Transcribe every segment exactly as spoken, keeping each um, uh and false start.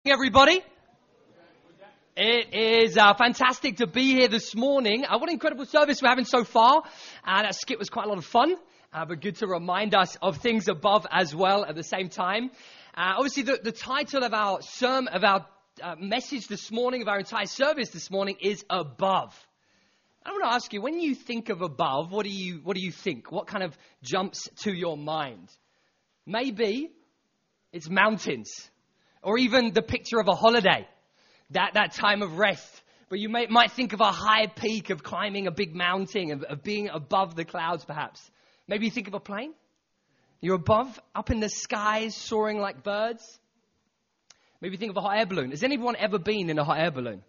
Everybody, it is uh, fantastic to be here this morning. Uh, what an incredible service we're having so far. Uh, that skit was quite a lot of fun, uh, but good to remind us of things above as well at the same time. Uh, obviously, the, the title of our sermon, of our uh, message this morning, of our entire service this morning, is Above. I want to ask you, when you think of above, what do you what do you think? What kind of jumps to your mind? Maybe it's mountains. Or even the picture of a holiday, that, that time of rest. But you may, might think of a high peak of climbing a big mountain, of, of being above the clouds perhaps. Maybe you think of a plane. You're above, up in the skies, soaring like birds. Maybe you think of a hot air balloon. Has anyone ever been in a hot air balloon?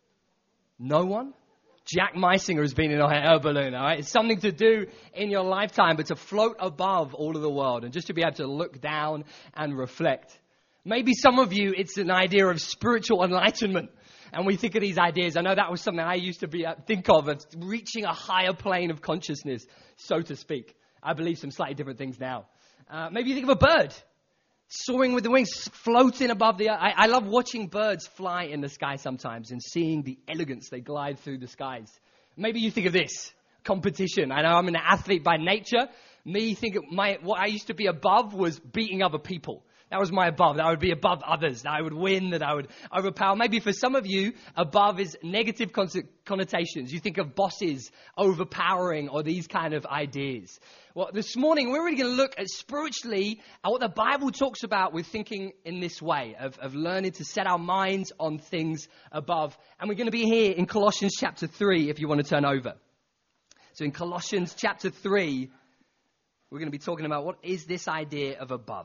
No one? Jack Meisinger has been in a hot air balloon, all right? It's something to do in your lifetime, but to float above all of the world and just to be able to look down and reflect. Maybe some of you, it's an idea of spiritual enlightenment. And we think of these ideas. I know that was something I used to be uh, think of, of reaching a higher plane of consciousness, so to speak. I believe some slightly different things now. Uh, maybe you think of a bird, soaring with the wings, floating above the earth. I, I love watching birds fly in the sky sometimes and seeing the elegance they glide through the skies. Maybe you think of this, competition. I know I'm an athlete by nature. Me, think of my what I used to be above was beating other people. That was my above. That I would be above others. That I would win. That I would overpower. Maybe for some of you, above is negative connotations. You think of bosses overpowering or these kind of ideas. Well, this morning, we're really going to look at spiritually at what the Bible talks about with thinking in this way, of, of learning to set our minds on things above. And we're going to be here in Colossians chapter three, if you want to turn over. So in Colossians chapter three, we're going to be talking about what is this idea of above.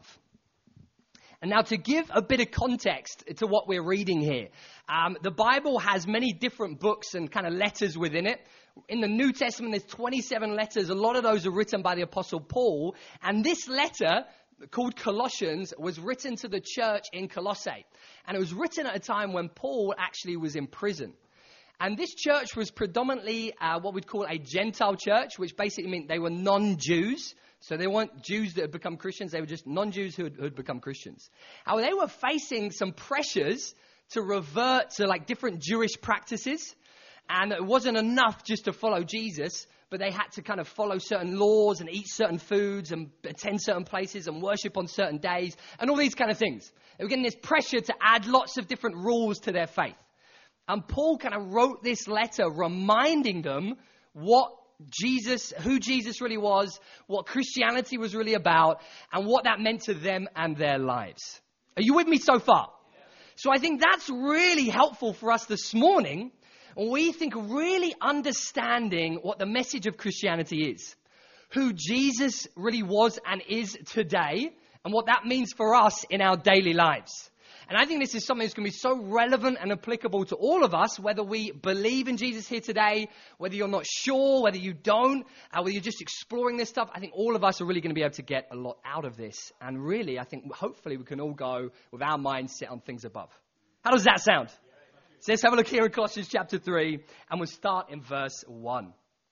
And now to give a bit of context to what we're reading here, um, the Bible has many different books and kind of letters within it. In the New Testament, there's twenty-seven letters. A lot of those are written by the Apostle Paul. And this letter, called Colossians, was written to the church in Colossae. And it was written at a time when Paul actually was in prison. And this church was predominantly uh, what we'd call a Gentile church, which basically meant they were non-Jews. So they weren't Jews that had become Christians. They were just non-Jews who had, who had become Christians. However, they were facing some pressures to revert to like different Jewish practices. And it wasn't enough just to follow Jesus, but they had to kind of follow certain laws and eat certain foods and attend certain places and worship on certain days and all these kind of things. They were getting this pressure to add lots of different rules to their faith. And Paul kind of wrote this letter reminding them what Jesus, who Jesus really was, what Christianity was really about, and what that meant to them and their lives. Are you with me so far? Yeah. So I think that's really helpful for us this morning when we think really understanding what the message of Christianity is, who Jesus really was and is today, and what that means for us in our daily lives. And I think this is something that's going to be so relevant and applicable to all of us, whether we believe in Jesus here today, whether you're not sure, whether you don't, uh, whether you're just exploring this stuff. I think all of us are really going to be able to get a lot out of this. And really, I think hopefully we can all go with our minds set on things above. How does that sound? So let's have a look here in Colossians chapter three, and we'll start in verse one.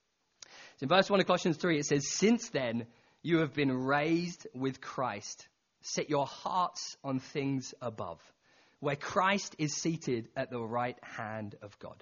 So in verse one of Colossians three, it says, "Since then you have been raised with Christ. Set your hearts on things above, where Christ is seated at the right hand of God.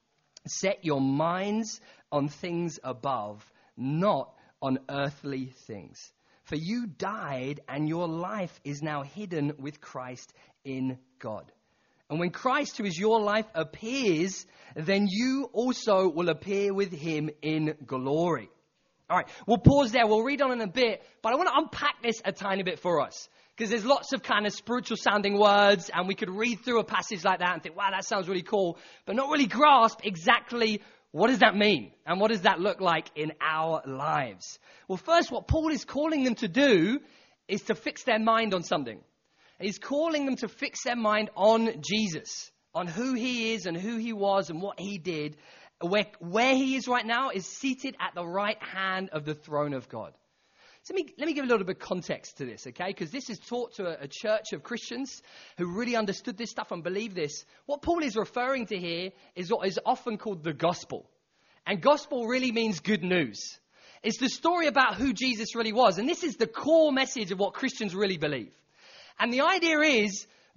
Set your minds on things above, not on earthly things. For you died, and your life is now hidden with Christ in God. And when Christ, who is your life, appears, then you also will appear with him in glory." All right, we'll pause there. We'll read on in a bit, but I want to unpack this a tiny bit for us because there's lots of kind of spiritual sounding words, and we could read through a passage like that and think, wow, that sounds really cool, but not really grasp exactly what does that mean and what does that look like in our lives. Well, first, what Paul is calling them to do is to fix their mind on something. He's calling them to fix their mind on Jesus, on who he is and who he was and what he did. Where, where he is right now is seated at the right hand of the throne of God. So let me, let me give a little bit of context to this, okay? Because this is taught to a, a church of Christians who really understood this stuff and believe this. What Paul is referring to here is what is often called the gospel. And gospel really means good news. It's the story about who Jesus really was. And this is the core message of what Christians really believe. And the idea is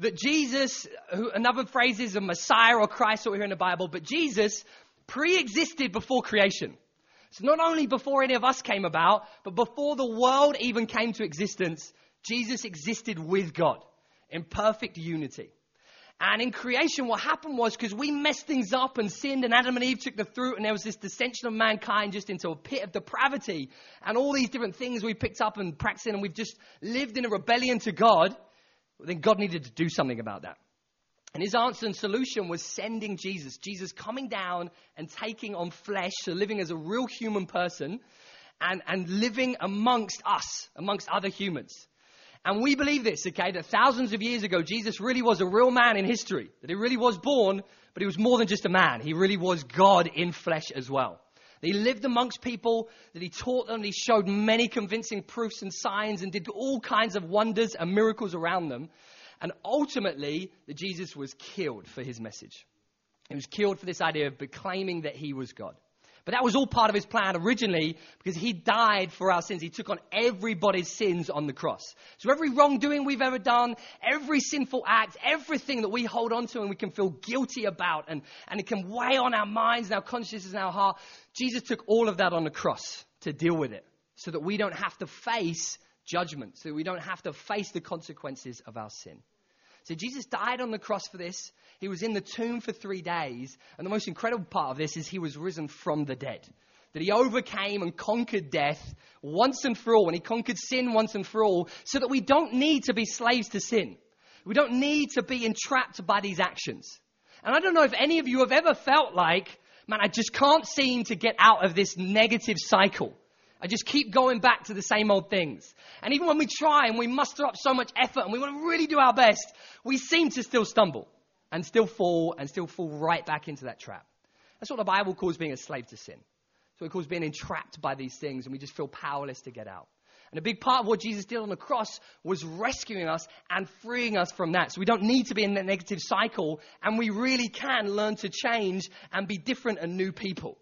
that Jesus, who, another phrase is a Messiah or Christ, what we hear in the Bible, but Jesus pre-existed before creation. So not only before any of us came about, but before the world even came to existence, Jesus existed with God in perfect unity. And in creation, what happened was, because we messed things up and sinned, and Adam and Eve took the fruit, and there was this descension of mankind just into a pit of depravity, and all these different things we picked up and practiced, and we've just lived in a rebellion to God, then God needed to do something about that. And his answer and solution was sending Jesus. Jesus coming down and taking on flesh, so living as a real human person, and, and living amongst us, amongst other humans. And we believe this, okay, that thousands of years ago, Jesus really was a real man in history. That he really was born, but he was more than just a man. He really was God in flesh as well. That he lived amongst people, that he taught them, that he showed many convincing proofs and signs and did all kinds of wonders and miracles around them. And ultimately, that Jesus was killed for his message. He was killed for this idea of proclaiming that he was God. But that was all part of his plan originally, because he died for our sins. He took on everybody's sins on the cross. So every wrongdoing we've ever done, every sinful act, everything that we hold on to and we can feel guilty about, and, and it can weigh on our minds and our consciences and our heart, Jesus took all of that on the cross to deal with it, so that we don't have to face judgment, so that we don't have to face the consequences of our sin. So Jesus died on the cross for this. He was in the tomb for three days. And the most incredible part of this is he was risen from the dead. That he overcame and conquered death once and for all. And he conquered sin once and for all, so that we don't need to be slaves to sin. We don't need to be entrapped by these actions. And I don't know if any of you have ever felt like, man, I just can't seem to get out of this negative cycle. I just keep going back to the same old things. And even when we try and we muster up so much effort and we want to really do our best, we seem to still stumble and still fall and still fall right back into that trap. That's what the Bible calls being a slave to sin. That's what it calls being entrapped by these things, and we just feel powerless to get out. And a big part of what Jesus did on the cross was rescuing us and freeing us from that. So we don't need to be in that negative cycle, and we really can learn to change and be different and new people.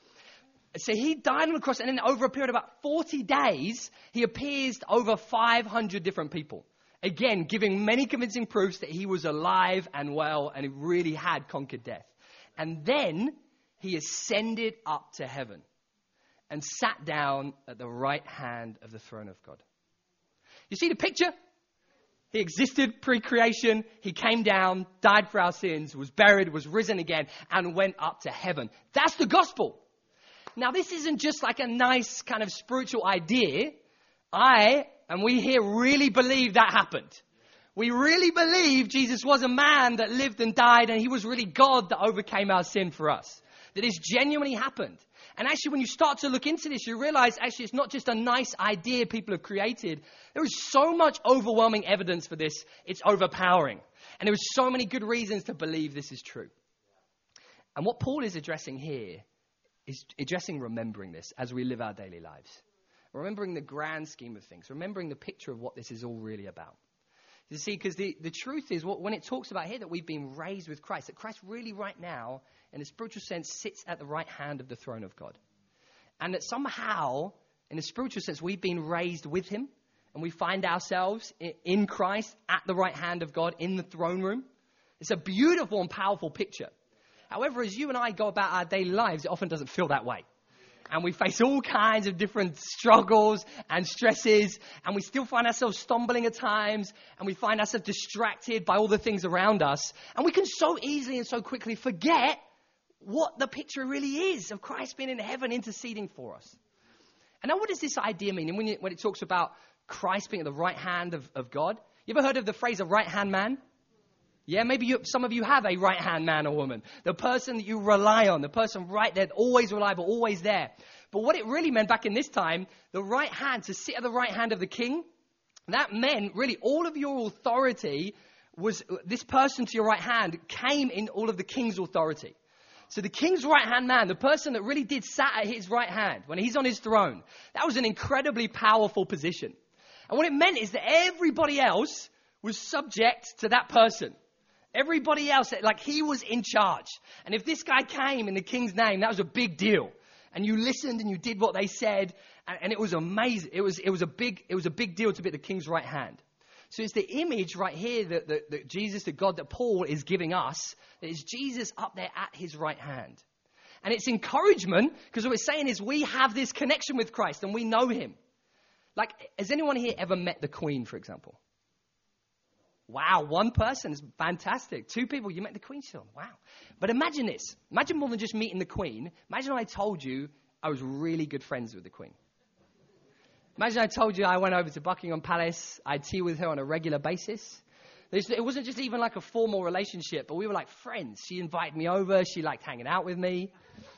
So he died on the cross, and then over a period of about forty days, he appears to over five hundred different people. Again, giving many convincing proofs that he was alive and well, and he really had conquered death. And then he ascended up to heaven and sat down at the right hand of the throne of God. You see the picture? He existed pre-creation. He came down, died for our sins, was buried, was risen again, and went up to heaven. That's the gospel. Now, this isn't just like a nice kind of spiritual idea. I, and we here, really believe that happened. We really believe Jesus was a man that lived and died, and he was really God that overcame our sin for us. That this genuinely happened. And actually, when you start to look into this, you realize actually it's not just a nice idea people have created. There is so much overwhelming evidence for this. It's overpowering. And there are so many good reasons to believe this is true. And what Paul is addressing here is addressing remembering this as we live our daily lives. Remembering the grand scheme of things. Remembering the picture of what this is all really about. You see, because the, the truth is, what, when it talks about here that we've been raised with Christ, that Christ really right now, in a spiritual sense, sits at the right hand of the throne of God. And that somehow, in a spiritual sense, we've been raised with him, and we find ourselves in, in Christ at the right hand of God in the throne room. It's a beautiful and powerful picture. However, as you and I go about our daily lives, it often doesn't feel that way. And we face all kinds of different struggles and stresses, and we still find ourselves stumbling at times, and we find ourselves distracted by all the things around us. And we can so easily and so quickly forget what the picture really is of Christ being in heaven interceding for us. And now what does this idea mean? And when, you, when it talks about Christ being at the right hand of, of God, you ever heard of the phrase a right-hand man? Yeah, maybe you, some of you have a right-hand man or woman. The person that you rely on, the person right there, always reliable, always there. But what it really meant back in this time, the right hand, to sit at the right hand of the king, that meant really all of your authority was, this person to your right hand came in all of the king's authority. So the king's right-hand man, the person that really did sat at his right hand when he's on his throne, that was an incredibly powerful position. And what it meant is that everybody else was subject to that person. Everybody else, like he was in charge. And if this guy came in the king's name, that was a big deal. And you listened and you did what they said, and, and it was amazing. It was it was a big it was a big deal to be at the king's right hand. So it's the image right here that, that, that Jesus, the God that Paul is giving us, that is Jesus up there at his right hand. And it's encouragement, because what we're saying is we have this connection with Christ and we know him. Like, has anyone here ever met the Queen, for example? Wow, one person is fantastic. Two people, you met the Queen still. Wow. But imagine this. Imagine more than just meeting the Queen. Imagine I told you I was really good friends with the Queen. Imagine I told you I went over to Buckingham Palace. I had tea with her on a regular basis. It wasn't just even like a formal relationship, but we were like friends. She invited me over. She liked hanging out with me.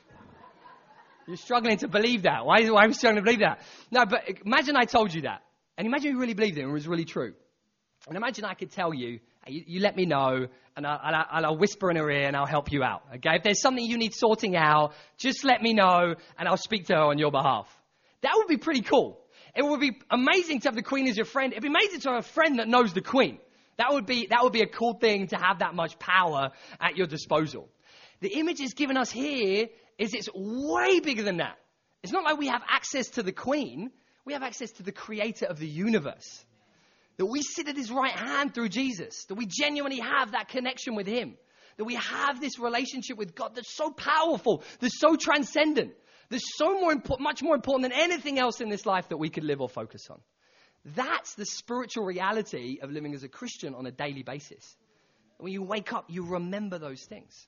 You're struggling to believe that. Why, why are you struggling to believe that? No, but imagine I told you that. And imagine you really believed it and it was really true. And imagine I could tell you, you, you let me know, and I'll, I'll, I'll whisper in her ear and I'll help you out. Okay? If there's something you need sorting out, just let me know and I'll speak to her on your behalf. That would be pretty cool. It would be amazing to have the Queen as your friend. It'd be amazing to have a friend that knows the Queen. That would be, that would be a cool thing to have that much power at your disposal. The image is given us here is it's way bigger than that. It's not like we have access to the Queen. We have access to the creator of the universe. That we sit at his right hand through Jesus. That we genuinely have that connection with him. That we have this relationship with God that's so powerful, that's so transcendent, that's so more impo- much more important than anything else in this life that we could live or focus on. That's the spiritual reality of living as a Christian on a daily basis. When you wake up, you remember those things.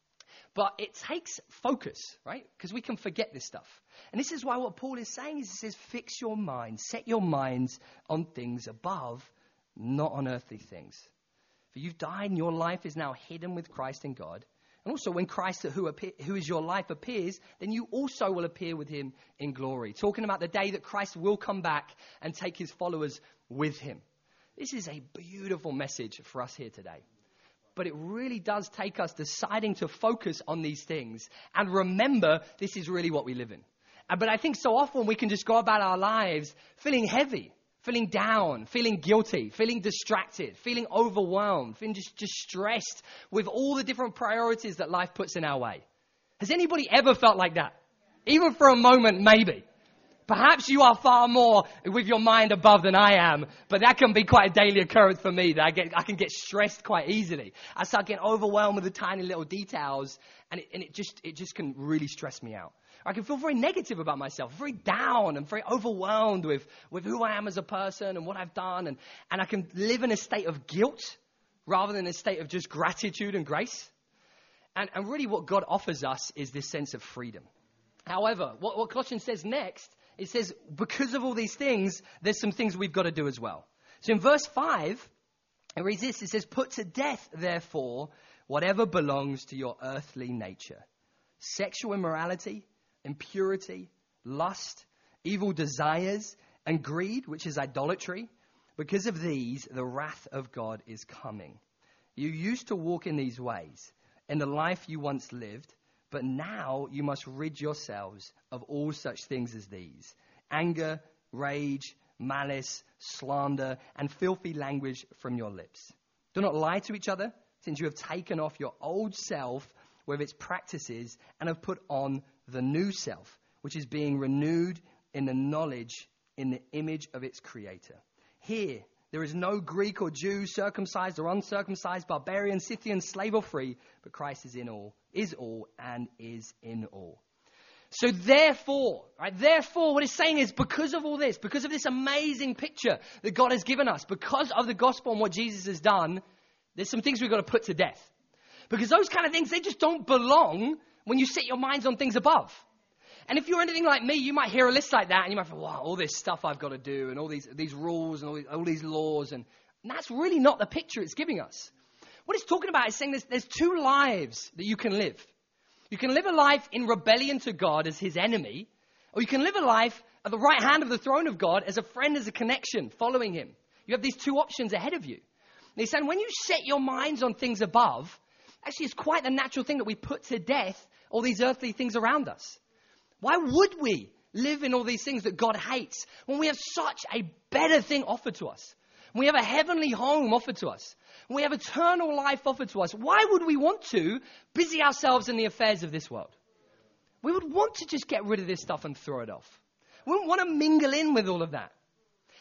But it takes focus, right? Because we can forget this stuff. And this is why what Paul is saying is he says, fix your mind, set your minds on things above, not on earthly things. For you've died and your life is now hidden with Christ in God. And also when Christ, who, appear, who is your life, appears, then you also will appear with him in glory. Talking about the day that Christ will come back and take his followers with him. This is a beautiful message for us here today. But it really does take us deciding to focus on these things and remember this is really what we live in. But I think so often we can just go about our lives feeling heavy, feeling down, feeling guilty, feeling distracted, feeling overwhelmed, feeling just, just stressed with all the different priorities that life puts in our way. Has anybody ever felt like that? Even for a moment, maybe. Perhaps you are far more with your mind above than I am, but that can be quite a daily occurrence for me, that I get, I can get stressed quite easily. I start getting overwhelmed with the tiny little details, and it, and it just it just can really stress me out. I can feel very negative about myself, very down and very overwhelmed with, with who I am as a person and what I've done, and, and I can live in a state of guilt rather than a state of just gratitude and grace. And, and really what God offers us is this sense of freedom. However, what, what Colossians says next, it says, because of all these things, there's some things we've got to do as well. So in verse five, it reads this, it says, put to death, therefore, whatever belongs to your earthly nature. Sexual immorality, impurity, lust, evil desires, and greed, which is idolatry. Because of these, the wrath of God is coming. You used to walk in these ways, in the life you once lived, but now you must rid yourselves of all such things as these: anger, rage, malice, slander, and filthy language from your lips. Do not lie to each other, since you have taken off your old self with its practices and have put on the new self, which is being renewed in the knowledge, in the image of its creator. Here, there is no Greek or Jew, circumcised or uncircumcised, barbarian, Scythian, slave or free, but Christ is in all, is all, and is in all. So therefore, right, therefore, what it's saying is because of all this, because of this amazing picture that God has given us, because of the gospel and what Jesus has done, there's some things we've got to put to death. Because those kind of things, they just don't belong when you set your minds on things above. And if you're anything like me, you might hear a list like that and you might think, wow, all this stuff I've got to do and all these these rules and all these, all these laws. And, and that's really not the picture it's giving us. What it's talking about is saying there's, there's two lives that you can live. You can live a life in rebellion to God as his enemy, or you can live a life at the right hand of the throne of God as a friend, as a connection, following him. You have these two options ahead of you. And he's saying when you set your minds on things above, actually it's quite the natural thing that we put to death all these earthly things around us. Why would we live in all these things that God hates when we have such a better thing offered to us? When we have a heavenly home offered to us? When we have eternal life offered to us? Why would we want to busy ourselves in the affairs of this world? We would want to just get rid of this stuff and throw it off. We wouldn't want to mingle in with all of that.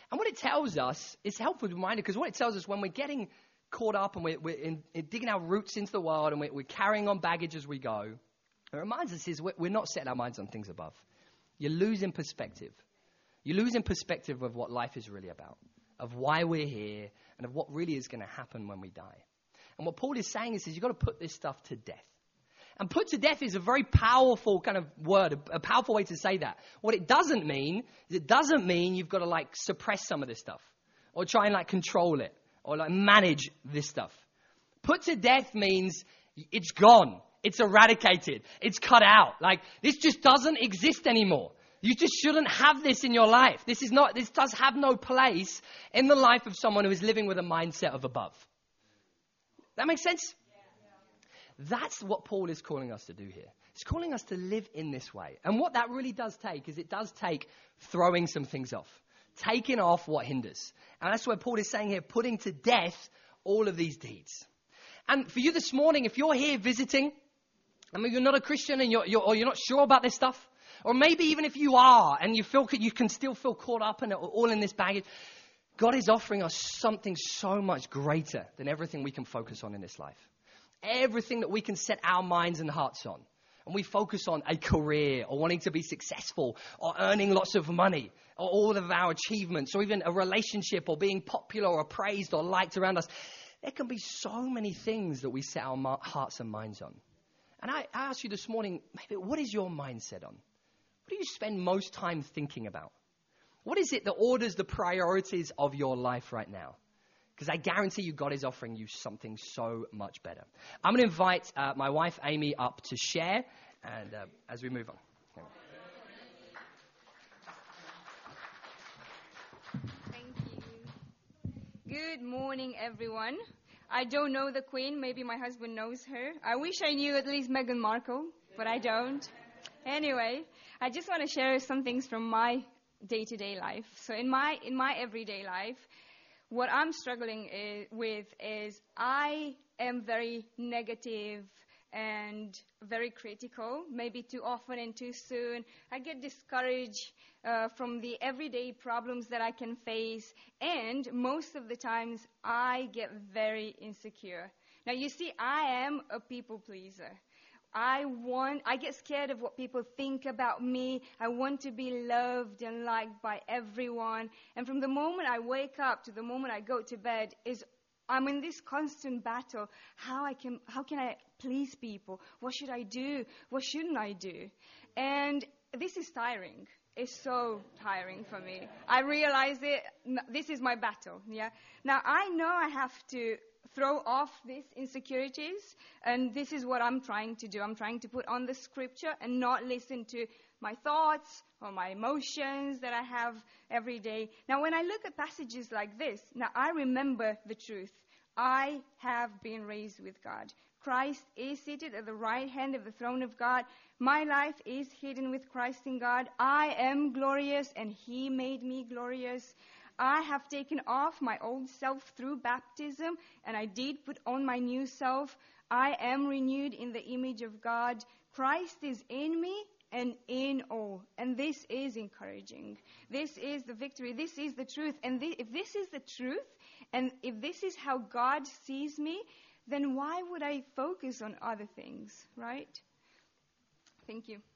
And what it tells us is a helpful reminder, because what it tells us when we're getting caught up and we're, we're in, in digging our roots into the world and we're, we're carrying on baggage as we go, it reminds us is we're, we're not setting our minds on things above. You're losing perspective. You're losing perspective of what life is really about, of why we're here, and of what really is going to happen when we die. And what Paul is saying is, is you've got to put this stuff to death. And put to death is a very powerful kind of word, a, a powerful way to say that. What it doesn't mean is it doesn't mean you've got to like suppress some of this stuff or try and like control it or like manage this stuff. Put to death means it's gone. It's eradicated. It's cut out. Like this just doesn't exist anymore. You just shouldn't have this in your life. This is not, this does have no place in the life of someone who is living with a mindset of above. That makes sense? That's what Paul is calling us to do here. He's calling us to live in this way. And what that really does take is it does take throwing some things off, taking off what hinders. And that's what Paul is saying here, putting to death all of these deeds. And for you this morning, if you're here visiting, I mean, you're not a Christian and you're, you're, or you're not sure about this stuff, or maybe even if you are and you feel you can still feel caught up in it, all in this baggage, God is offering us something so much greater than everything we can focus on in this life. Everything that we can set our minds and hearts on. And we focus on a career or wanting to be successful or earning lots of money or all of our achievements or even a relationship or being popular or praised or liked around us. There can be so many things that we set our ma- hearts and minds on. And I, I ask you this morning, maybe what is your mindset on? What do you spend most time thinking about? What is it that orders the priorities of your life right now? Because I guarantee you God is offering you something so much better. I'm going to invite uh, my wife Amy up to share and uh, as we move on. Thank you. Good morning, everyone. I don't know the Queen. Maybe my husband knows her. I wish I knew at least Meghan Markle, but I don't. Anyway, I just want to share some things from my day-to-day life. So in my in my everyday life, what I'm struggling is, with is I am very negative and very critical, maybe too often and too soon. I get discouraged uh, from the everyday problems that I can face, and most of the times I get very insecure. Now, you see, I am a people pleaser. I want, I get scared of what people think about me. I want to be loved and liked by everyone. And from the moment I wake up to the moment I go to bed, is I'm in this constant battle. How I can, how can I please people? What should I do? What shouldn't I do? And this is tiring. It's so tiring for me. I realize it. This is my battle. Yeah. Now I know I have to throw off these insecurities, and this is what I'm trying to do. I'm trying to put on the scripture and not listen to my thoughts or my emotions that I have every day. Now, when I look at passages like this, now I remember the truth. I have been raised with God. Christ is seated at the right hand of the throne of God. My life is hidden with Christ in God. I am glorious, and He made me glorious. I have taken off my old self through baptism, and I did put on my new self. I am renewed in the image of God. Christ is in me and in all. And this is encouraging. This is the victory. This is the truth. And th- if this is the truth, and if this is how God sees me, then why would I focus on other things, right? Thank you.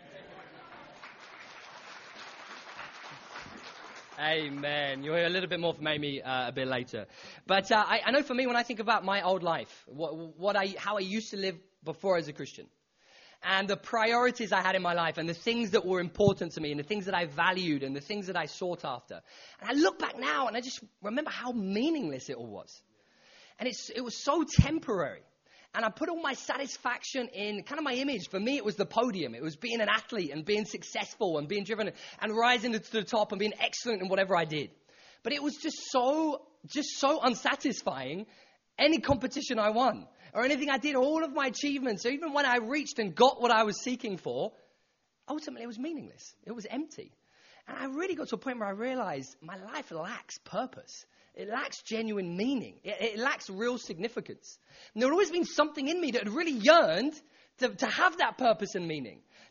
Amen. You'll hear a little bit more from Amy uh, a bit later. But uh, I, I know for me, when I think about my old life, what, what I, how I used to live before as a Christian, and the priorities I had in my life, and the things that were important to me, and the things that I valued, and the things that I sought after. And I look back now, and I just remember how meaningless it all was. And it's, it was so temporary. And I put all my satisfaction in kind of my image. For me, it was the podium. It was being an athlete and being successful and being driven and rising to the top and being excellent in whatever I did. But it was just so, just so unsatisfying. Any competition I won or anything I did, all of my achievements, or even when I reached and got what I was seeking for, ultimately it was meaningless. It was empty. And I really got to a point where I realized my life lacks purpose. It lacks genuine meaning. It, it lacks real significance. And there had always been something in me that had really yearned to, to have that purpose and meaning,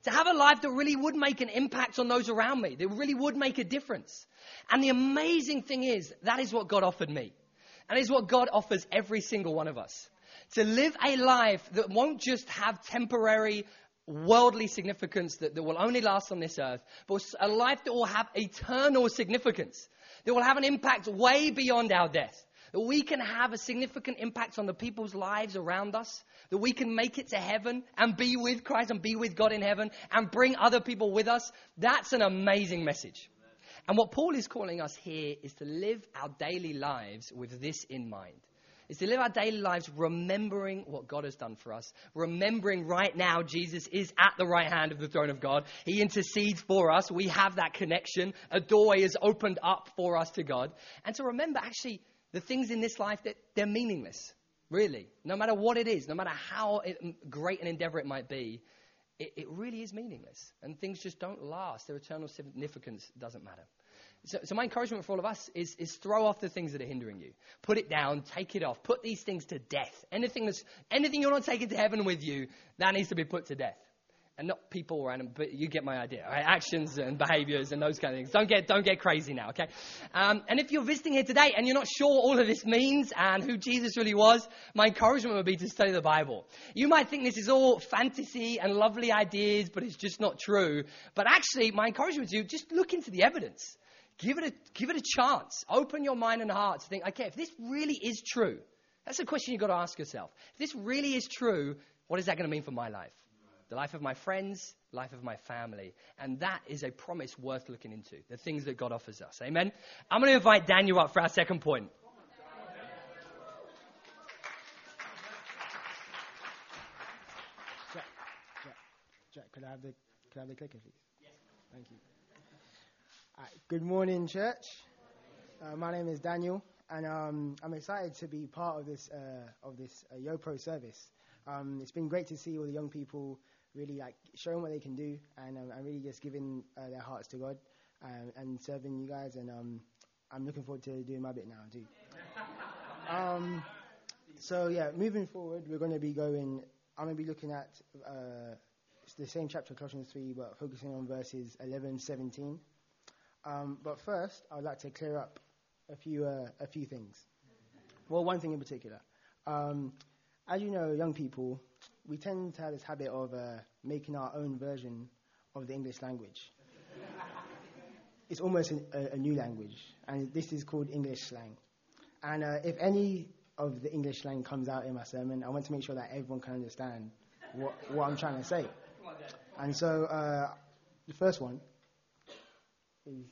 To have a life that really would make an impact on those around me, that really would make a difference. And the amazing thing is, that is what God offered me. And it's what God offers every single one of us. To live a life that won't just have temporary, worldly significance that, that will only last on this earth, but a life that will have eternal significance, that will have an impact way beyond our death. That we can have a significant impact on the people's lives around us. That we can make it to heaven and be with Christ and be with God in heaven and bring other people with us. That's an amazing message. And what Paul is calling us here is to live our daily lives with this in mind. Is to live our daily lives remembering what God has done for us. Remembering right now Jesus is at the right hand of the throne of God. He intercedes for us. We have that connection. A doorway is opened up for us to God. And to remember actually the things in this life that they're meaningless, really. No matter what it is, no matter how it, great an endeavor it might be, it, it really is meaningless. And things just don't last. Their eternal significance doesn't matter. So, so my encouragement for all of us is, is throw off the things that are hindering you. Put it down, take it off, put these things to death. Anything that's anything you're not taking to heaven with you, that needs to be put to death. And not people or animals, but you get my idea, right? Actions and behaviors and those kind of things. Don't get don't get crazy now, okay? Um, and if you're visiting here today and you're not sure what all of this means and who Jesus really was, my encouragement would be to study the Bible. You might think this is all fantasy and lovely ideas, but it's just not true. But actually, my encouragement to you, just look into the evidence. Give it a give it a chance. Open your mind and heart to think, okay, if this really is true, that's a question you've got to ask yourself. If this really is true, what is that going to mean for my life? The life of my friends, life of my family. And that is a promise worth looking into. The things that God offers us. Amen? I'm going to invite Daniel up for our second point. Jack, Jack, Jack, could I have the, could I have the clicker, please? Yes. Thank you. All right, good morning, church. Uh, my name is Daniel, and um, I'm excited to be part of this uh, of this uh, YoPro service. Um, it's been great to see all the young people really like showing what they can do, and um, and really just giving uh, their hearts to God um, and serving you guys. And um, I'm looking forward to doing my bit now too. um, so yeah, moving forward, we're going to be going. I'm going to be looking at uh, the same chapter, Colossians three, but focusing on verses eleven, seventeen. Um, but first, I would like to clear up a few uh, a few things. Well, one thing in particular. Um, as you know, young people, we tend to have this habit of uh, making our own version of the English language. It's almost an, a, a new language, and this is called English slang. And uh, if any of the English slang comes out in my sermon, I want to make sure that everyone can understand what, what I'm trying to say. And so uh, the first one is...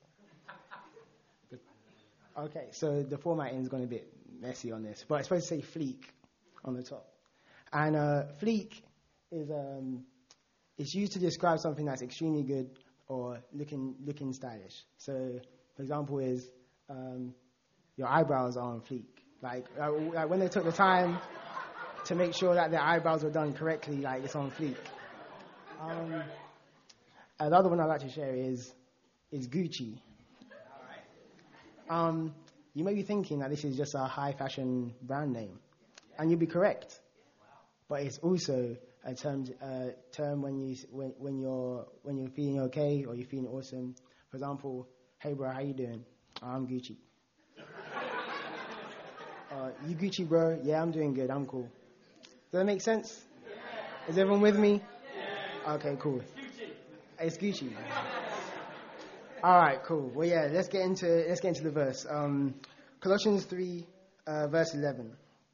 Okay, so the formatting is going to be a bit messy on this, but it's supposed to say fleek on the top. And uh, fleek is um, it's used to describe something that's extremely good or looking looking stylish. So, for example, is um, your eyebrows are on fleek. Like, uh, like when they took the time to make sure that their eyebrows were done correctly, like it's on fleek. Um, another one I'd like to share is is Gucci. Um, you may be thinking that this is just a high fashion brand name, and you'd be correct. But it's also a term, uh, term when you when, when you're when you're feeling okay or you're feeling awesome. For example, hey bro, how you doing? Oh, I'm Gucci. uh, you Gucci, bro? Yeah, I'm doing good. I'm cool. Does that make sense? Yeah. Is everyone with me? Yeah. Okay, cool. It's Gucci. It's Gucci. All right, cool. Well, yeah, let's get into let's get into the verse. Um, Colossians three, uh, verse eleven.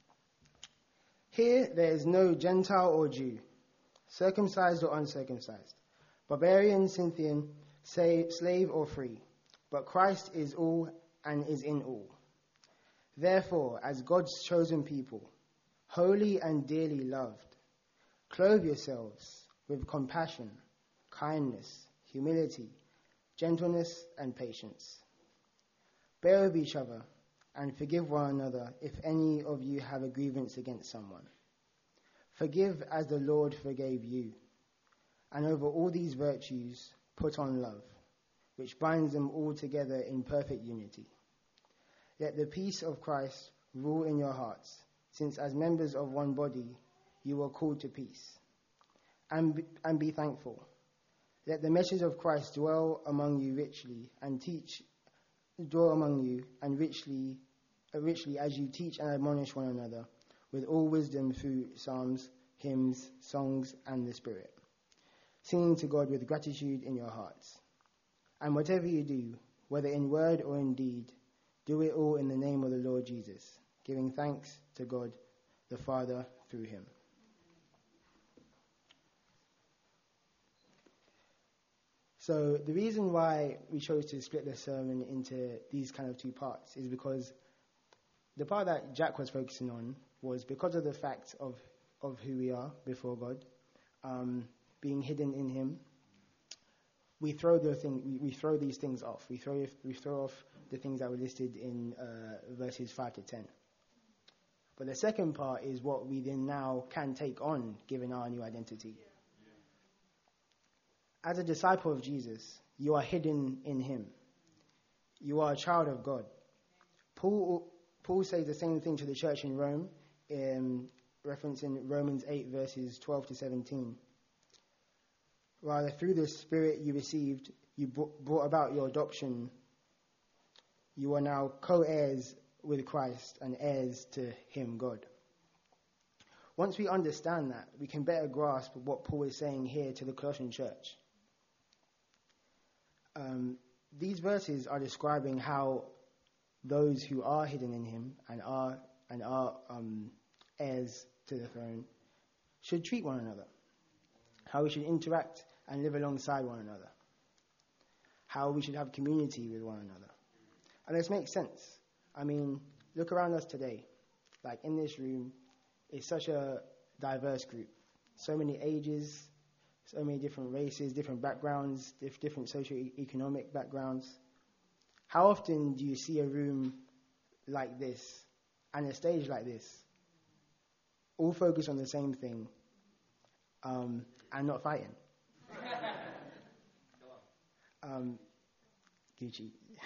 Here there is no Gentile or Jew, circumcised or uncircumcised, barbarian, Scythian, slave or free, but Christ is all and is in all. Therefore, as God's chosen people, holy and dearly loved, clothe yourselves with compassion, kindness, humility, gentleness, and patience. Bear with each other and forgive one another if any of you have a grievance against someone. Forgive as the Lord forgave you. And over all these virtues, put on love, which binds them all together in perfect unity. Let the peace of Christ rule in your hearts, since as members of one body, you are called to peace. And be, and be thankful. Let the message of Christ dwell among you richly and teach, dwell among you and richly, uh, richly as you teach and admonish one another with all wisdom through psalms, hymns, songs, and the Spirit, singing to God with gratitude in your hearts. And whatever you do, whether in word or in deed, do it all in the name of the Lord Jesus, giving thanks to God the Father through him. So the reason why we chose to split the sermon into these kind of two parts is because the part that Jack was focusing on was because of the fact of, of who we are before God, um, being hidden in him. We throw the thing. We, we throw these things off. We throw we throw off the things that were listed in uh, verses five to ten. But the second part is what we then now can take on, given our new identity. As a disciple of Jesus, you are hidden in him. You are a child of God. Paul Paul says the same thing to the church in Rome, in referencing Romans eight verses twelve to seventeen. Rather, through the Spirit you received, you brought about your adoption. You are now co-heirs with Christ and heirs to him, God. Once we understand that, we can better grasp what Paul is saying here to the Colossian church. Um, these verses are describing how those who are hidden in him and are and are um, heirs to the throne should treat one another. How we should interact and live alongside one another. How we should have community with one another. And this makes sense. I mean, look around us today. Like in this room, it's such a diverse group. So many ages, so many different races, different backgrounds, different socio-economic backgrounds. How often do you see a room like this and a stage like this, all focused on the same thing, um, and not fighting? um, Gucci.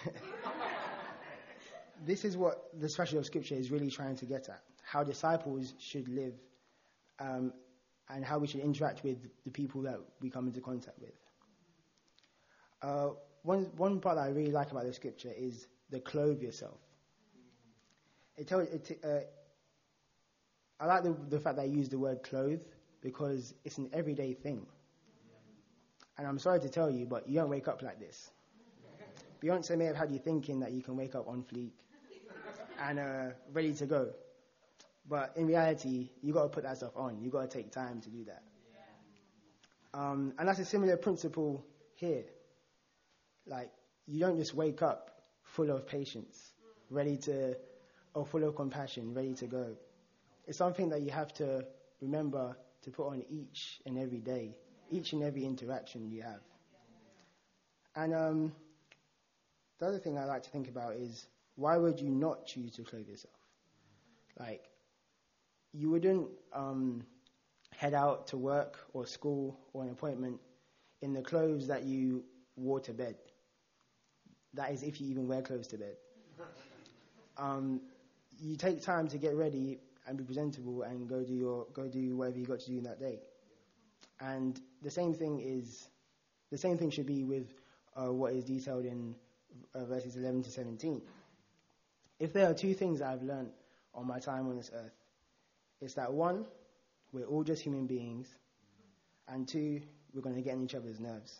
This is what the special of Scripture is really trying to get at. How disciples should live, um, and how we should interact with the people that we come into contact with. Uh, one one part that I really like about the Scripture is the clothe yourself. It tells it. Uh, I like the, the fact that I use the word clothe because it's an everyday thing. And I'm sorry to tell you, but you don't wake up like this. Beyonce may have had you thinking that you can wake up on fleek and uh, ready to go. But in reality, you got to put that stuff on. You got to take time to do that. Um, and that's a similar principle here. Like, you don't just wake up full of patience, ready to, or full of compassion, ready to go. It's something that you have to remember to put on each and every day, each and every interaction you have. And um, the other thing I like to think about is, why would you not choose to clothe yourself? Like, you wouldn't um, head out to work or school or an appointment in the clothes that you wore to bed. That is, if you even wear clothes to bed. Um, you take time to get ready and be presentable and go do your go do whatever you got to do in that day. And the same thing is, the same thing should be with uh, what is detailed in uh, verses eleven to seventeen. If there are two things I've learned on my time on this earth, it's that one, we're all just human beings, and two, we're going to get on each other's nerves.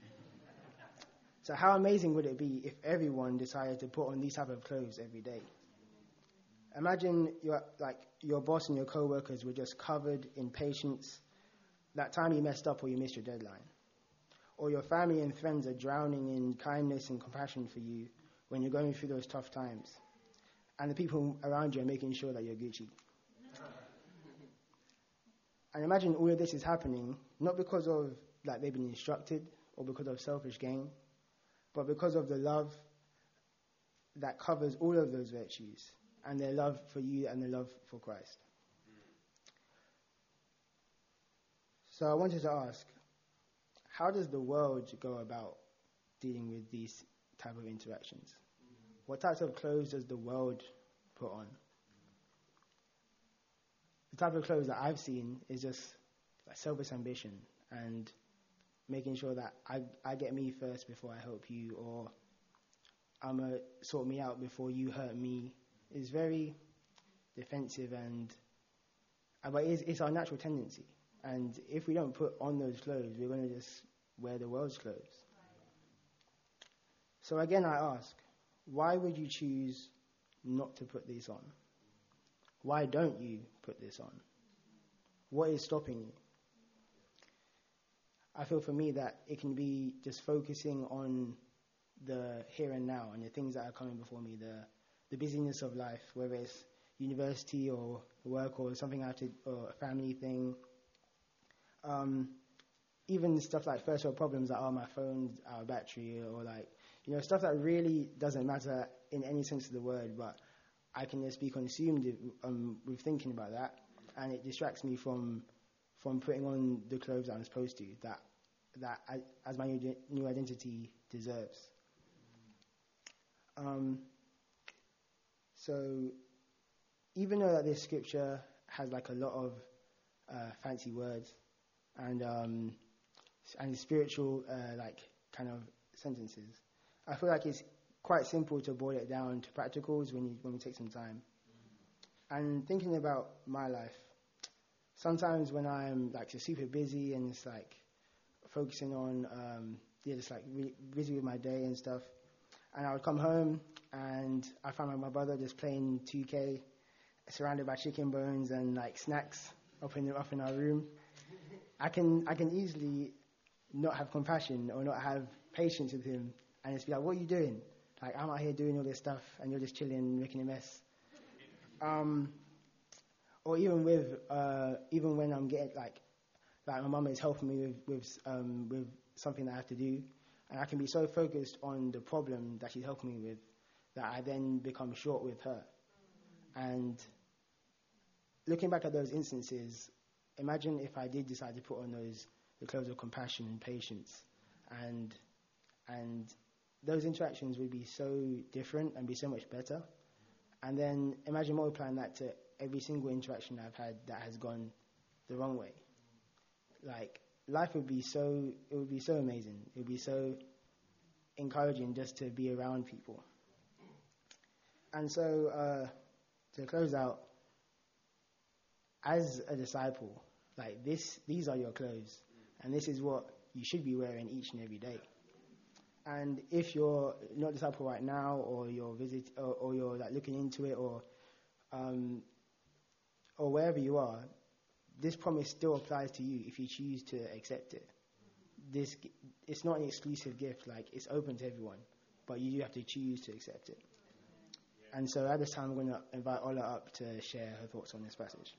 So how amazing would it be if everyone decided to put on these type of clothes every day? Imagine your like your boss and your co-workers were just covered in patience that time you messed up or you missed your deadline. Or your family and friends are drowning in kindness and compassion for you when you're going through those tough times. And the people around you are making sure that you're Gucci. And imagine all of this is happening, not because of like they've been instructed or because of selfish gain, but because of the love that covers all of those virtues and their love for you and their love for Christ. So I wanted to ask, how does the world go about dealing with these type of interactions? What types of clothes does the world put on? The type of clothes that I've seen is just like selfish ambition and making sure that I, I get me first before I help you, or I'm going to sort me out before you hurt me, is very defensive, and uh, but it's, it's our natural tendency. And if we don't put on those clothes, we're going to just wear the world's clothes. So again, I ask, why would you choose not to put this on? Why don't you put this on? What is stopping you? I feel for me that it can be just focusing on the here and now and the things that are coming before me, the the busyness of life, whether it's university or work or something I have to, or a family thing. Um, even stuff like first world problems that are my phone, our battery, or like, you know, stuff that really doesn't matter in any sense of the word, but I can just be consumed um, with thinking about that, and it distracts me from from putting on the clothes I'm supposed to, that that I, as my new, new identity deserves. Um, so even though that this scripture has like a lot of uh, fancy words and um, and spiritual uh, like kind of sentences, I feel like it's quite simple to boil it down to practicals when you when we take some time. And thinking about my life, sometimes when I'm like just super busy and it's like focusing on um, yeah, just like really busy with my day and stuff, and I would come home and I find my, my brother just playing two K, surrounded by chicken bones and like snacks up in up in our room. I can I can easily not have compassion or not have patience with him, and just be like, "What are you doing? Like, I'm out here doing all this stuff, and you're just chilling, making a mess." Um, or even with uh, even when I'm getting like like my mum is helping me with with um, with something that I have to do, and I can be so focused on the problem that she's helping me with that I then become short with her. And looking back at those instances, imagine if I did decide to put on those the clothes of compassion and patience, and and those interactions would be so different and be so much better. And then imagine multiplying that to every single interaction I've had that has gone the wrong way. Like, life would be so, it would be so amazing. It would be so encouraging just to be around people. And so, uh, to close out, as a disciple, like this, these are your clothes, and this is what you should be wearing each and every day. And if you're not a disciple right now, or you're visit, or, or you're like looking into it, or um, or wherever you are, this promise still applies to you if you choose to accept it. This it's not an exclusive gift; like, it's open to everyone, but you do have to choose to accept it. And so at this time, I'm going to invite Ola up to share her thoughts on this passage.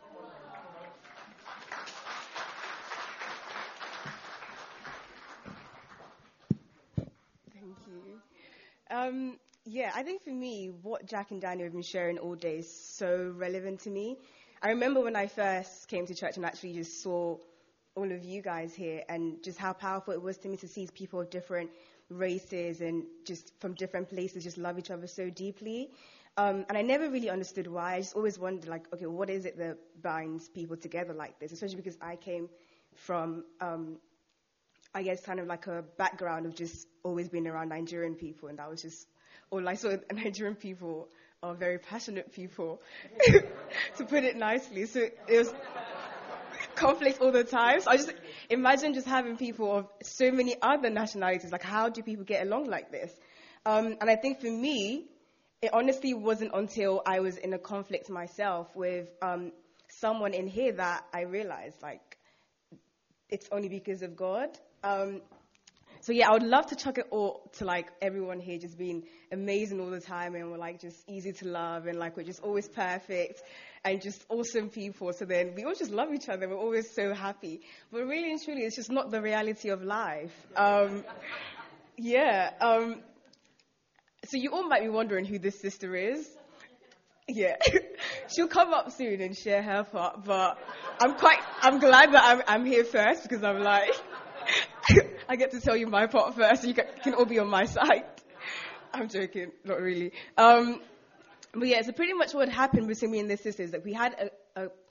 Thank you. Um, yeah, I think for me, what Jack and Daniel have been sharing all day is so relevant to me. I remember when I first came to church and actually just saw all of you guys here, and just how powerful it was to me to see people of different races and just from different places just love each other so deeply. Um, and I never really understood why. I just always wondered, like, okay, what is it that binds people together like this? Especially because I came from, um, I guess, kind of like a background of just always being around Nigerian people, and that was just all I saw. Nigerian people are very passionate people, to put it nicely. So it was conflict all the time. So I just imagine just having people of so many other nationalities. Like, how do people get along like this? Um, and I think for me, it honestly wasn't until I was in a conflict myself with um, someone in here that I realized, like, it's only because of God. Um, so yeah, I would love to chuck it all to like everyone here just being amazing all the time, and we're like just easy to love, and like we're just always perfect and just awesome people. So then we all just love each other. We're always so happy. But really and truly, it's just not the reality of life. Um, yeah. Um, so you all might be wondering who this sister is. Yeah. She'll come up soon and share her part, but I'm quite, I'm glad that I'm, I'm here first, because I'm like, I get to tell you my part first, so you can, can all be on my side. I'm joking, not really. Um, but yeah, so pretty much what happened between me and this sister is that we had a, a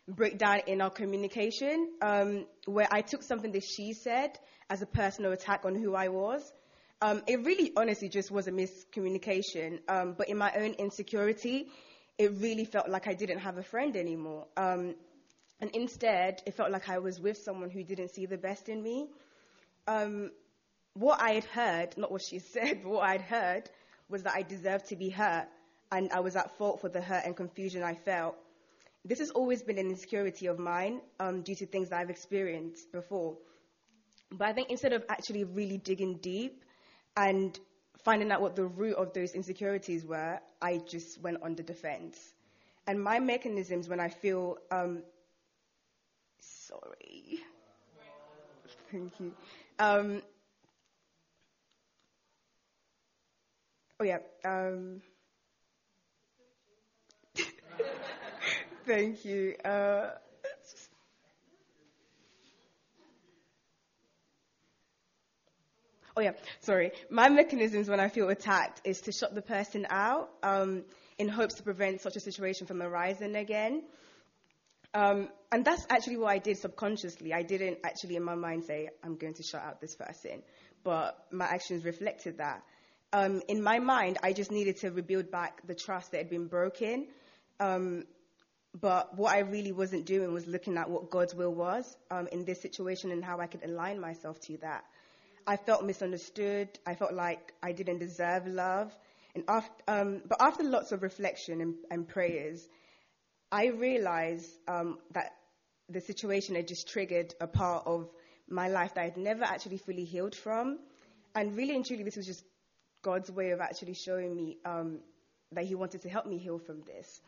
breakdown in our communication, um, where I took something that she said as a personal attack on who I was. Um, it really, honestly, just was a miscommunication. Um, but in my own insecurity, it really felt like I didn't have a friend anymore. Um, and instead, it felt like I was with someone who didn't see the best in me. Um, what I had heard, not what she said, but what I had heard was that I deserved to be hurt, and I was at fault for the hurt and confusion I felt. This has always been an insecurity of mine um, due to things that I've experienced before. But I think instead of actually really digging deep and finding out what the root of those insecurities were, I just went on the defense. And my mechanisms when I feel, um, sorry, thank you. Um, oh yeah, um, thank you. Uh, Oh, yeah, sorry. My mechanisms when I feel attacked is to shut the person out um, in hopes to prevent such a situation from arising again. Um, and that's actually what I did subconsciously. I didn't actually in my mind say, I'm going to shut out this person. But my actions reflected that. Um, in my mind, I just needed to rebuild back the trust that had been broken. Um, but what I really wasn't doing was looking at what God's will was um, in this situation and how I could align myself to that. I felt misunderstood. I felt like I didn't deserve love. And after, um, but after lots of reflection and, and prayers, I realized um, that the situation had just triggered a part of my life that I'd never actually fully healed from. And really and truly, this was just God's way of actually showing me um, that he wanted to help me heal from this.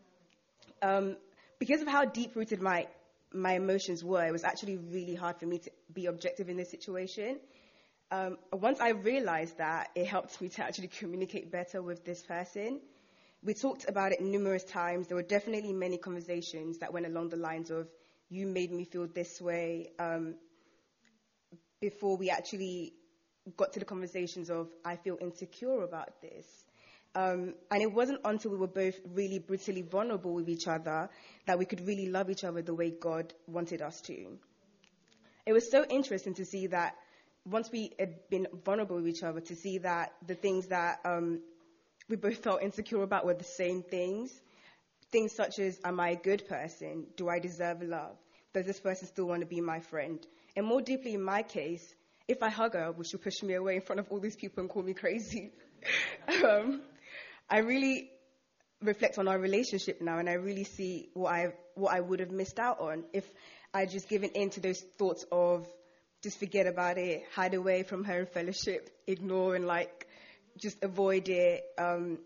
Um, because of how deep-rooted my, my emotions were, it was actually really hard for me to be objective in this situation. Um, once I realized that, it helped me to actually communicate better with this person. We talked about it numerous times. There were definitely many conversations that went along the lines of, you made me feel this way, um, before we actually got to the conversations of, I feel insecure about this. Um, and it wasn't until we were both really brutally vulnerable with each other that we could really love each other the way God wanted us to. It was so interesting to see that once we had been vulnerable with each other, to see that the things that um, we both felt insecure about were the same things. Things such as, am I a good person? Do I deserve love? Does this person still want to be my friend? And more deeply in my case, if I hug her, will she push me away in front of all these people and call me crazy? um, I really reflect on our relationship now, and I really see what I what I would have missed out on if I'd just given in to those thoughts of, just forget about it, hide away from her in fellowship, ignore and like just avoid it. Um,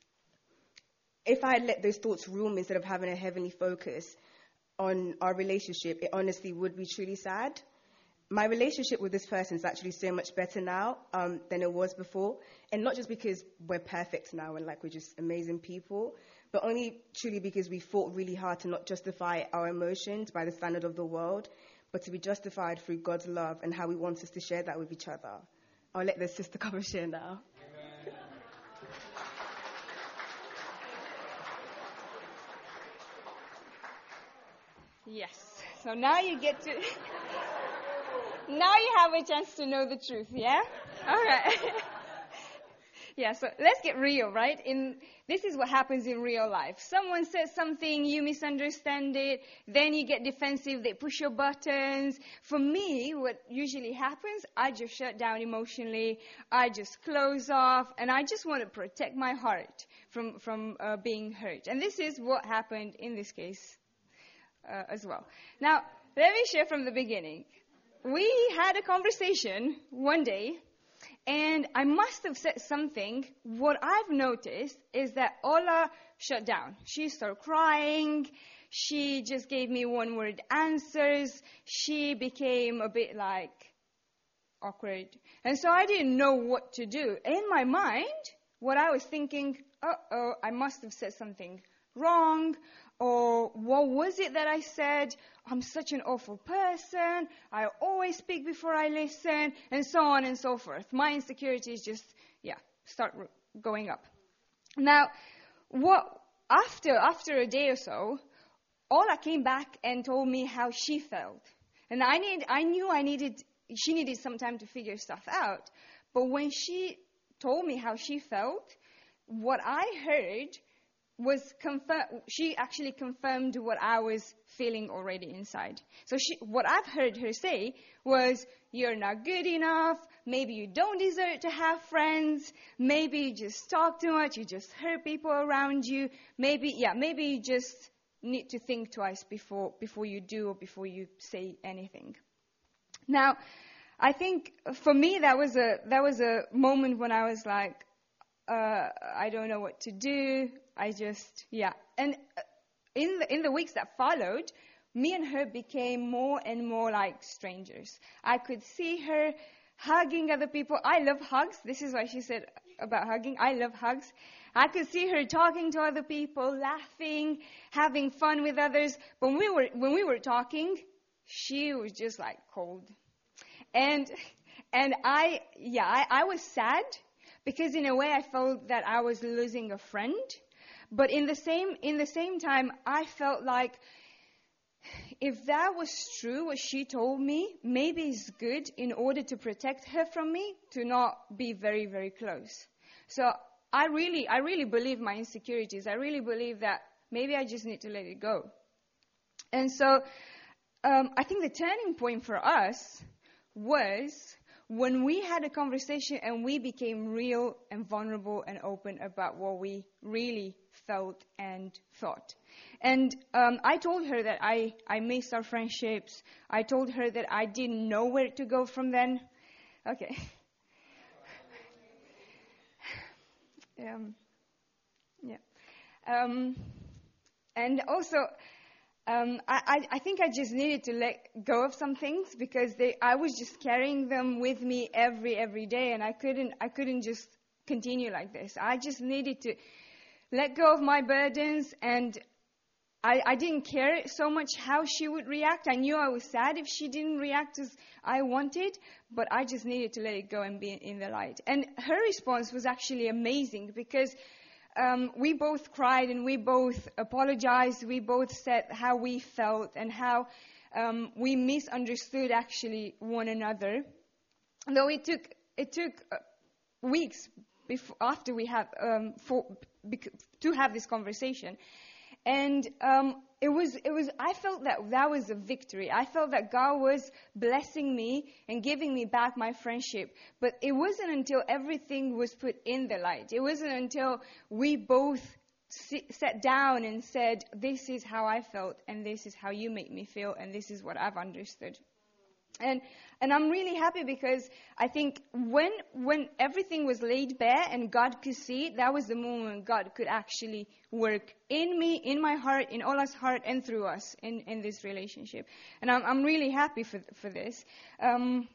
if I had let those thoughts rule me instead of having a heavenly focus on our relationship, it honestly would be truly sad. My relationship with this person is actually so much better now um, than it was before. And not just because we're perfect now and like we're just amazing people, but only truly because we fought really hard to not justify our emotions by the standard of the world, but to be justified through God's love and how he wants us to share that with each other. I'll let the sister come and share now. Yes. So now you get to... now you have a chance to know the truth, yeah? All right. Yeah, so let's get real, right? In this is what happens in real life. Someone says something, you misunderstand it, then you get defensive, they push your buttons. For me, what usually happens, I just shut down emotionally, I just close off, and I just want to protect my heart from, from uh, being hurt. And this is what happened in this case uh, as well. Now, let me share from the beginning. We had a conversation one day, and I must have said something. What I've noticed is that Ola shut down. She started crying. She just gave me one-word answers. She became a bit like awkward. And so I didn't know what to do. In my mind, what I was thinking, uh-oh, I must have said something wrong. Or what was it that I said? I'm such an awful person. I always speak before I listen, and so on and so forth. My insecurities just, yeah, start going up. Now, what after after a day or so, Ola came back and told me how she felt. And I need, I knew I needed, she needed some time to figure stuff out. But when she told me how she felt, what I heard was confirm. She actually confirmed what I was feeling already inside. So she, what I've heard her say was, "You're not good enough. Maybe you don't deserve to have friends. Maybe you just talk too much. You just hurt people around you. Maybe, yeah, maybe you just need to think twice before before you do or before you say anything." Now, I think for me that was a that was a moment when I was like, uh, I don't know what to do. I just, yeah. And in the, in the weeks that followed, me and her became more and more like strangers. I could see her hugging other people. I love hugs. This is what she said about hugging. I love hugs. I could see her talking to other people, laughing, having fun with others. But when we were, when we were talking, she was just like cold. And, and I, yeah, I, I was sad because in a way I felt that I was losing a friend. But in the same in the same time, I felt like if that was true, what she told me, maybe it's good in order to protect her from me to not be very, very close. So I really, I really believe my insecurities. I really believe that maybe I just need to let it go. And so um, I think the turning point for us was when we had a conversation and we became real and vulnerable and open about what we really felt and thought. And um, I told her that I, I missed our friendships. I told her that I didn't know where to go from then. Okay. um, yeah. Um, and also, Um, I, I think I just needed to let go of some things because they, I was just carrying them with me every every day, and I couldn't I couldn't just continue like this. I just needed to let go of my burdens, and I, I didn't care so much how she would react. I knew I was sad if she didn't react as I wanted, but I just needed to let it go and be in the light. And her response was actually amazing because Um, we both cried and we both apologized. We both said how we felt and how um, we misunderstood actually one another. Though it took it took uh, weeks before after we had um, for, bec- to have this conversation, and um, it was it was I felt that that was a victory. I felt that God was blessing me and giving me back my friendship. But it wasn't until everything was put in the light. It wasn't until we both sit, sat down and said, "This is how I felt, and this is how you make me feel, and this is what I've understood." And and I'm really happy because I think when when everything was laid bare and God could see it, that was the moment God could actually work in me, in my heart, in Ola's heart, and through us in, in this relationship. And I'm I'm really happy for for this. Um,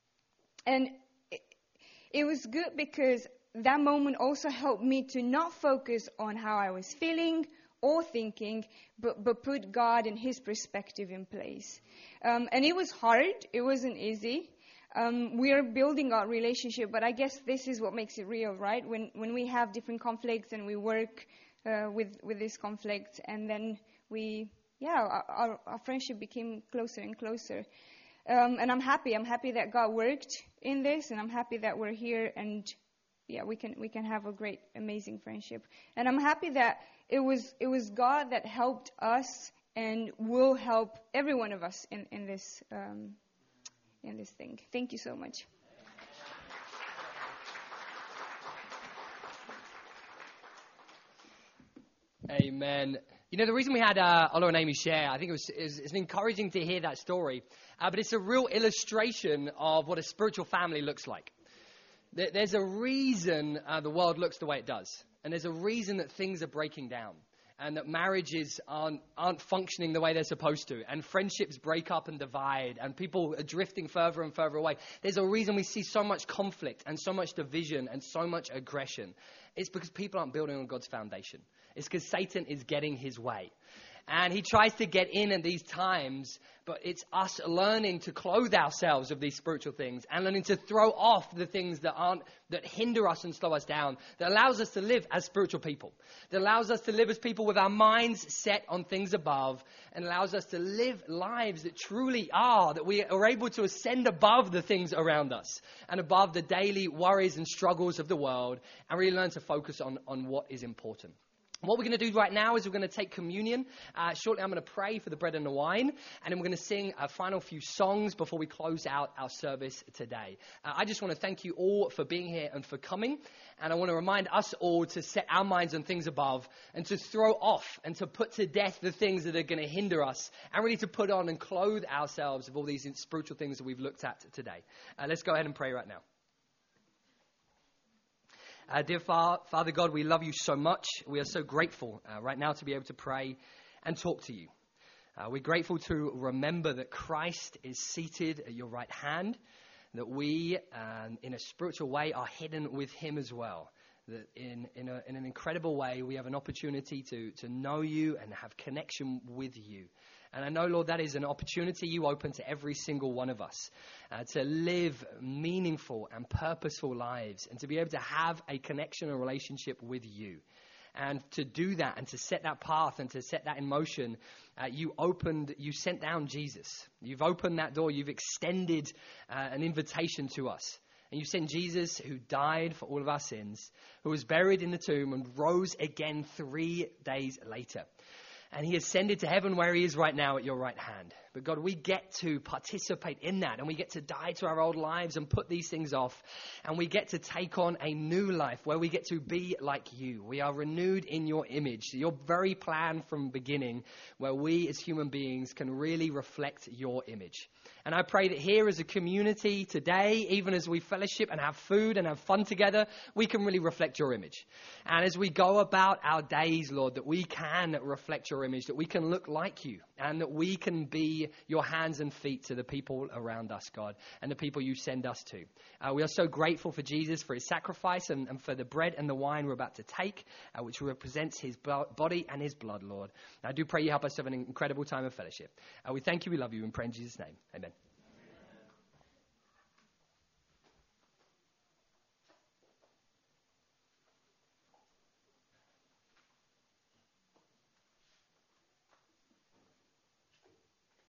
and it, it was good because that moment also helped me to not focus on how I was feeling or thinking, but, but put God and his perspective in place. Um, and it was hard. It wasn't easy. Um, we are building our relationship, but I guess this is what makes it real, right? When when we have different conflicts and we work uh, with, with this conflict, and then we, yeah, our, our, our friendship became closer and closer. Um, and I'm happy. I'm happy that God worked in this, and I'm happy that we're here, and yeah, we can we can have a great, amazing friendship. And I'm happy that it was it was God that helped us and will help every one of us in in this um, in this thing. Thank you so much. Amen. You know, the reason we had uh, Ola and Amy share, I think it was it's, it's encouraging to hear that story, uh, but it's a real illustration of what a spiritual family looks like. There, there's a reason uh, the world looks the way it does, and there's a reason that things are breaking down, and that marriages aren't, aren't functioning the way they're supposed to, and friendships break up and divide, and people are drifting further and further away. There's a reason we see so much conflict and so much division and so much aggression. It's because people aren't building on God's foundation. It's because Satan is getting his way. And he tries to get in at these times, but it's us learning to clothe ourselves of these spiritual things and learning to throw off the things that aren't, that hinder us and slow us down, that allows us to live as spiritual people, that allows us to live as people with our minds set on things above, and allows us to live lives that truly are, that we are able to ascend above the things around us and above the daily worries and struggles of the world, and really learn to focus on, on what is important. What we're going to do right now is we're going to take communion. Uh, shortly, I'm going to pray for the bread and the wine, and then we're going to sing a final few songs before we close out our service today. Uh, I just want to thank you all for being here and for coming, and I want to remind us all to set our minds on things above and to throw off and to put to death the things that are going to hinder us, and really to put on and clothe ourselves of all these spiritual things that we've looked at today. Uh, let's go ahead and pray right now. Uh, dear Fa- Father God, we love you so much. We are so grateful uh, right now to be able to pray and talk to you. Uh, we're grateful to remember that Christ is seated at your right hand, that we, um, in a spiritual way, are hidden with him as well. That in, in, a, in an incredible way, we have an opportunity to, to know you and have connection with you. And I know, Lord, that is an opportunity you open to every single one of us uh, to live meaningful and purposeful lives and to be able to have a connection and relationship with you. And to do that and to set that path and to set that in motion, uh, you opened, you sent down Jesus. You've opened that door. You've extended uh, an invitation to us. And you sent Jesus, who died for all of our sins, who was buried in the tomb and rose again three days later. And he ascended to heaven where he is right now at your right hand. But God, we get to participate in that, and we get to die to our old lives and put these things off. And we get to take on a new life where we get to be like you. We are renewed in your image, your very plan from beginning, where we as human beings can really reflect your image. And I pray that here as a community today, even as we fellowship and have food and have fun together, we can really reflect your image. And as we go about our days, Lord, that we can reflect your image, that we can look like you, and that we can be your hands and feet to the people around us, God, and the people you send us to. Uh, we are so grateful for Jesus, for his sacrifice, and, and for the bread and the wine we're about to take, uh, which represents his body and his blood, Lord. And I do pray you help us have an incredible time of fellowship. Uh, we thank you, we love you, and pray in Jesus' name. Amen.